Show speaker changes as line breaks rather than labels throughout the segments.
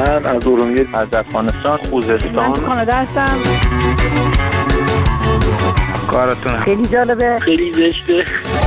من از ارومیه، از افغانستان، خوزستان.
من کانادا هستم.
کارتون
خیلی جالبه،
خیلی زشته.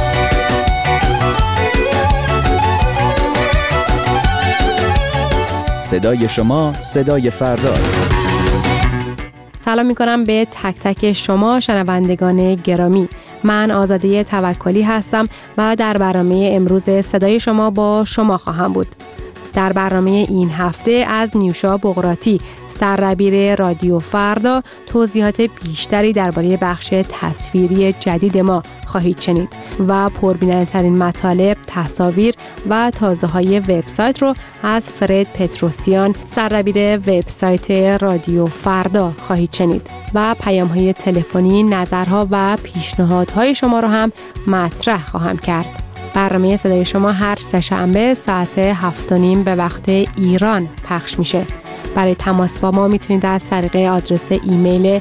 صدای شما صدای فرداست.
سلام می‌کنم به تک تک شما شنوندگان گرامی. من آزاده توکلی هستم و در برنامه امروز صدای شما با شما خواهم بود. در برنامه این هفته از نیوشا بقراتی، سردبیر رادیو فردا، توضیحات بیشتری درباره بخش تصویری جدید ما خواهید شنید و پربیننده‌ترین مطالب، تصاویر و تازه‌های وبسایت رو از فرد پتروسیان، سردبیر وبسایت رادیو فردا خواهید شنید و پیام‌های تلفنی، نظرها و پیشنهادهای شما رو هم مطرح خواهم کرد. برنامه صدای شما هر سه‌شنبه ساعت 7:30 به وقت ایران پخش میشه. برای تماس با ما میتونید از طریق آدرس ایمیل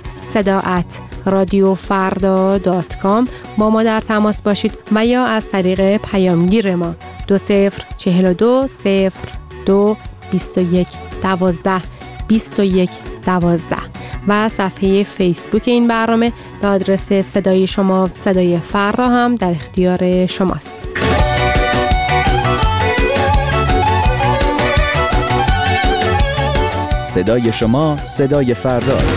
seda@radiofarda.com با ما در تماس باشید و یا از طریق پیامگیر ما 2042 02 21 12 21 12 و صفحه فیسبوک این برنامه به آدرس صدای شما صدای فردا هم در اختیار شماست.
صدای شما صدای فرداست.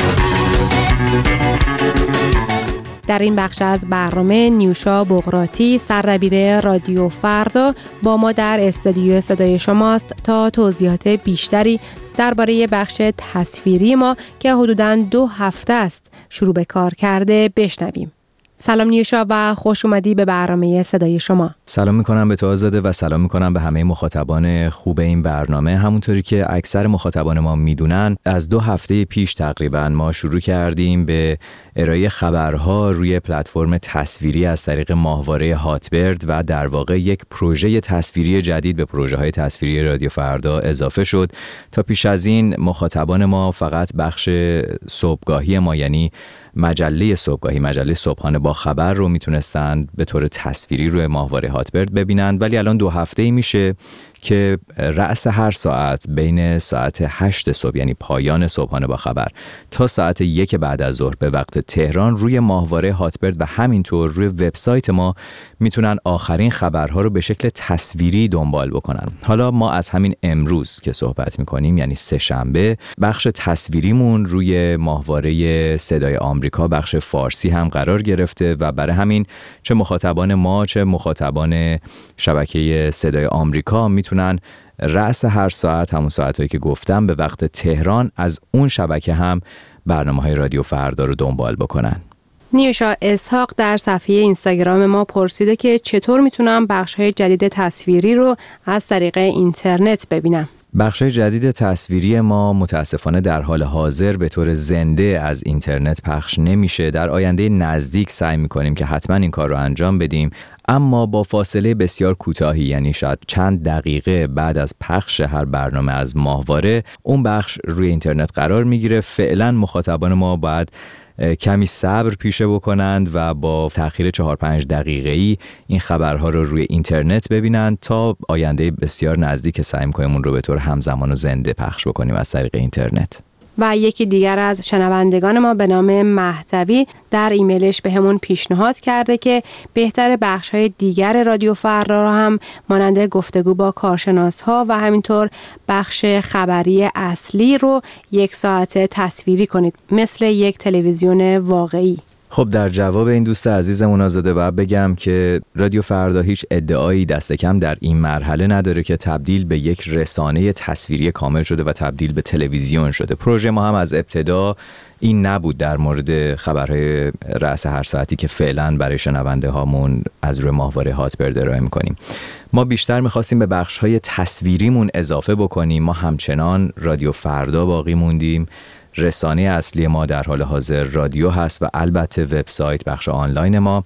در این بخش از برنامه نیوشا بقراتی، سردبیر رادیو فردا، با ما در استودیو صدای شماست تا توضیحات بیشتری درباره بخش تصویری ما که حدوداً 2 هفته است شروع به کار کرده بشنویم. سلام نیوشا و خوش اومدی به برنامه صدای شما.
سلام میکنم به تو آزاده و سلام میکنم به همه مخاطبان خوب این برنامه. همونطوری که اکثر مخاطبان ما میدونن، از 2 هفته پیش تقریبا ما شروع کردیم به ارائه خبرها روی پلتفرم تصویری از طریق ماهواره هاتبرد و در واقع یک پروژه تصویری جدید به پروژه‌های تصویری رادیو فردا اضافه شد. تا پیش از این مخاطبان ما فقط بخش صبحگاهی ما، یعنی مجله صبحگاهی، مجله صبحانه با خبر رو میتونستند به طور تصویری روی ماهواره هاتبرد ببینند، ولی الان 2 هفته‌ای میشه که رأس هر ساعت بین ساعت 8 صبح، یعنی پایان صبحانه با خبر، تا ساعت 1 بعد از ظهر به وقت تهران روی ماهواره هاتبرد و همینطور روی وبسایت ما میتونن آخرین خبرها رو به شکل تصویری دنبال بکنن. حالا ما از همین امروز که صحبت میکنیم، یعنی سه‌شنبه، بخش تصویریمون روی ماهواره صدای آمریکا، بخش فارسی هم قرار گرفته و برای همین چه مخاطبان ما چه مخاطبان شبکه صدای آمریکا میتونن رأس هر ساعت، همون ساعتایی که گفتم، به وقت تهران از اون شبکه هم برنامه‌های رادیو فردا رو دنبال بکنن.
نیوشا اسحاق در صفحه اینستاگرام ما پرسیده که چطور میتونم بخش‌های جدید تصویری رو از طریق اینترنت ببینم.
بخش‌های جدید تصویری ما متاسفانه در حال حاضر به طور زنده از اینترنت پخش نمیشه. در آینده نزدیک سعی می‌کنیم که حتما این کار رو انجام بدیم، اما با فاصله بسیار کوتاهی، یعنی شاید چند دقیقه بعد از پخش هر برنامه از ماهواره اون بخش روی اینترنت قرار میگیره. فعلا مخاطبان ما باید کمی صبر پیشه بکنند و با تأخیر 4-5 دقیقه‌ای این خبرها رو روی اینترنت ببینند تا آینده بسیار نزدیک سعی می‌کنیم اون رو به طور همزمان و زنده پخش بکنیم از طریق اینترنت.
و یکی دیگر از شنوندگان ما به نام مهدوی در ایمیلش به همون پیشنهاد کرده که بهتر بخش‌های دیگر رادیو فردا رو هم مانند گفتگو با کارشناس‌ها و همینطور بخش خبری اصلی رو 1 ساعت تصویری کنید، مثل یک تلویزیون واقعی.
خب در جواب این دوست عزیزمون آزاده باید بگم که رادیو فردا هیچ ادعایی دست کم در این مرحله نداره که تبدیل به یک رسانه تصویری کامل شده و تبدیل به تلویزیون شده. پروژه ما هم از ابتدا این نبود در مورد خبرهای رأس هر ساعتی که فعلا برای شنونده هامون از روی ماهواره هاتبرد ارائه میکنیم. ما بیشتر میخواستیم به بخش‌های تصویریمون اضافه بکنیم. ما همچنان رادیو فردا باقی موندیم. رسانه اصلی ما در حال حاضر رادیو هست و البته وبسایت، بخش آنلاین ما.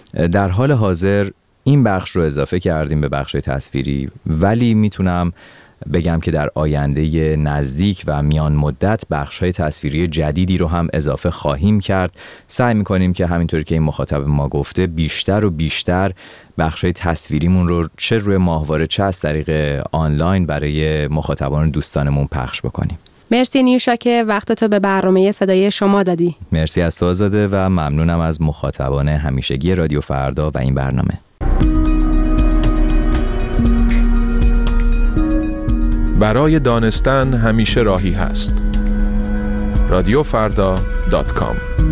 در حال حاضر این بخش رو اضافه کردیم به بخش تصویری، ولی میتونم بگم که در آینده نزدیک و میان مدت بخش‌های تصویری جدیدی رو هم اضافه خواهیم کرد. سعی می‌کنیم که همینطوری که این مخاطب ما گفته بیشتر و بیشتر بخش‌های تصویریمون رو چه روی ماهواره چه از طریق آنلاین برای مخاطبان دوستانمون پخش بکنیم.
مرسی نیوشا که وقتتو به برنامه صدای شما دادی.
مرسی از تو آزاده و ممنونم از مخاطبان همیشگی رادیو فردا و این برنامه.
برای دانستن همیشه راهی هست. radiofarda.com.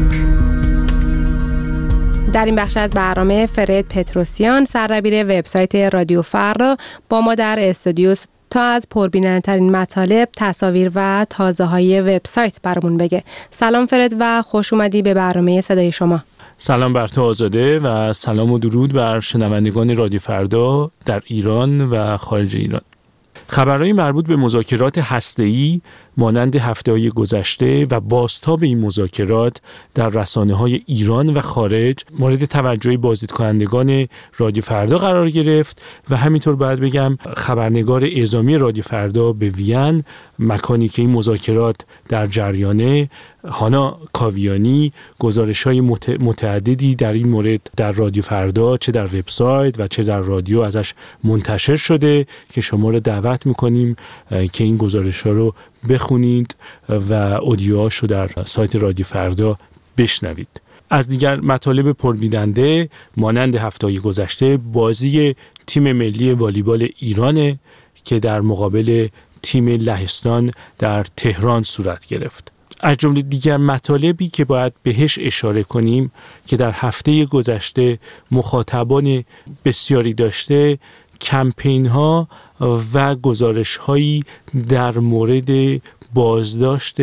در این بخش از برنامه فرد پتروسیان سردبیر وبسایت رادیو فردا با ما در استودیو تا از پربیننده‌ترین مطالب، تصاویر و تازه‌های وبسایت برامون بگه. سلام فرد و خوش اومدی به برنامه صدای شما.
سلام بر تو آزاده و سلام و درود بر شنوندگان رادیو فردا در ایران و خارج ایران. خبرهای مربوط به مذاکرات هسته‌ای مانند هفته‌های گذشته و بازتاب این مذاکرات در رسانه‌های ایران و خارج مورد توجه بازدیدکنندگان رادیو فردا قرار گرفت و همینطور باید بگم خبرنگار اعزامی رادیو فردا به وین، مکانی که این مذاکرات در جریانه، هانا کاویانی گزارش‌های متعددی در این مورد در رادیو فردا چه در وبسایت و چه در رادیو ازش منتشر شده که شما رو دعوت می‌کنیم که این گزارش‌ها رو بخونید و اودیوهاشو در سایت رادیو فردا بشنوید. از دیگر مطالب پربیننده مانند هفته‌های گذشته بازی تیم ملی والیبال ایران که در مقابل تیم لهستان در تهران صورت گرفت. از جمله دیگر مطالبی که باید بهش اشاره کنیم که در هفته گذشته مخاطبان بسیاری داشته، کمپین ها و گزارش هایی در مورد بازداشت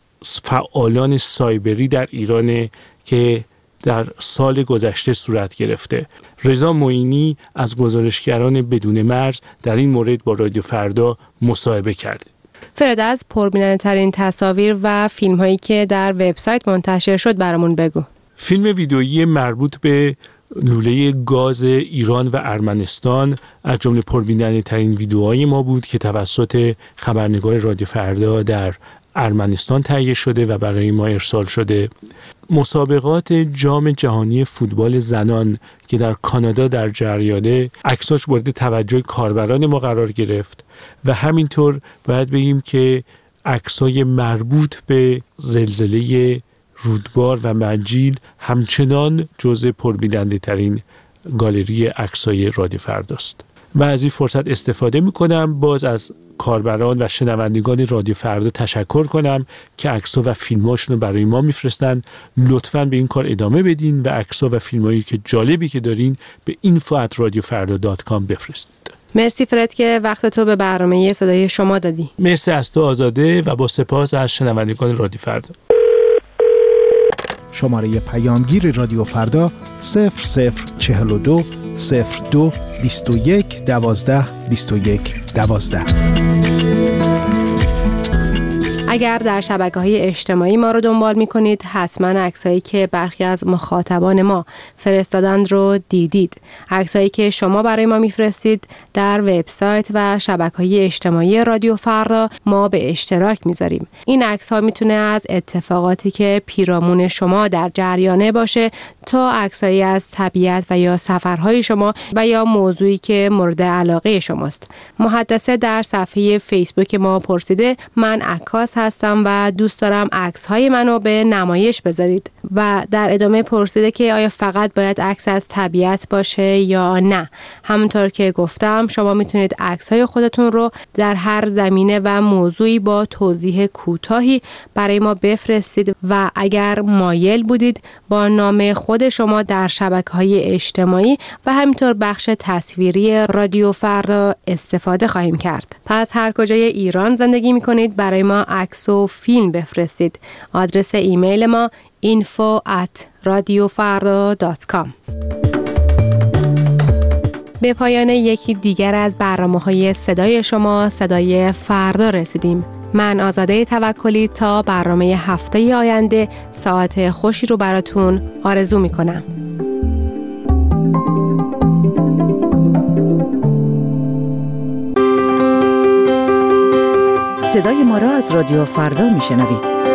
فعالان سایبری در ایران که در سال گذشته صورت گرفته. رضا معینی از گزارشگران بدون مرز در این مورد با رادیو فردا مصاحبه کرد.
فرد از پربیننده‌ترین تصاویر و فیلم هایی که در وبسایت منتشر شد برامون بگو.
فیلم ویدئویی مربوط به لوله گاز ایران و ارمنستان از جمله پربیننده‌ترین ویدئوهای ما بود که توسط خبرنگار رادیو فردا در ارمنستان تهیه شده و برای ما ارسال شده. مسابقات جام جهانی فوتبال زنان که در کانادا در جریانه، عکساش مورد توجه کاربران ما قرار گرفت و همینطور باید بگیم که عکسای مربوط به زلزله رودبار و منجیل همچنان جزء پربیننده ترین گالری عکسای رادیو فرداست. و از این فرصت استفاده میکنم باز از کاربران و شنوندگان رادیو فردا تشکر کنم که عکس‌ها و فیلم‌هاشون رو برای ما میفرستن. لطفاً به این کار ادامه بدین و عکس‌ها و فیلم‌هایی که جالبی که دارین به info@radiofarda.com بفرستید.
مرسی فرد که وقت تو به برنامه صدای شما دادی.
مرسی از تو آزاده و با سپاس از شنوندگان رادیو فردا.
شماره پیامگیر رادیو فردا 0042 02 21 12 21 12.
اگر در شبکه‌های اجتماعی ما رو دنبال می‌کنید حتما عکسایی که برخی از مخاطبان ما فرستادند رو دیدید. عکسایی که شما برای ما می‌فرستید در وبسایت و شبکه‌های اجتماعی رادیو فردا ما به اشتراک می‌ذاریم. این عکس‌ها می‌تونه از اتفاقاتی که پیرامون شما در جریانه باشه تا عکسایی از طبیعت و یا سفرهای شما و یا موضوعی که مورد علاقه شماست. محدثه در صفحه فیسبوک ما پرسیده من عکاس هستم و دوست دارم عکس‌های منو به نمایش بذارید و در ادامه پرسیده که آیا فقط باید عکس از طبیعت باشه یا نه. همونطور که گفتم شما میتونید عکس‌های خودتون رو در هر زمینه و موضوعی با توضیح کوتاهی برای ما بفرستید و اگر مایل بودید با نام خود شما در شبکه‌های اجتماعی و همینطور بخش تصویری رادیو فردا استفاده خواهیم کرد. پس هر کجای ایران زندگی میکنید برای ما عکس و فیلم بفرستید. آدرس ایمیل ما info@radiofarda.com. به پایان یکی دیگر از برنامه‌های صدای شما صدای فردا رسیدیم. من آزاده توکلی تا برنامه هفته آینده ساعت خوشی رو براتون آرزو میکنم.
صدای ما را از رادیو فردا میشنوید.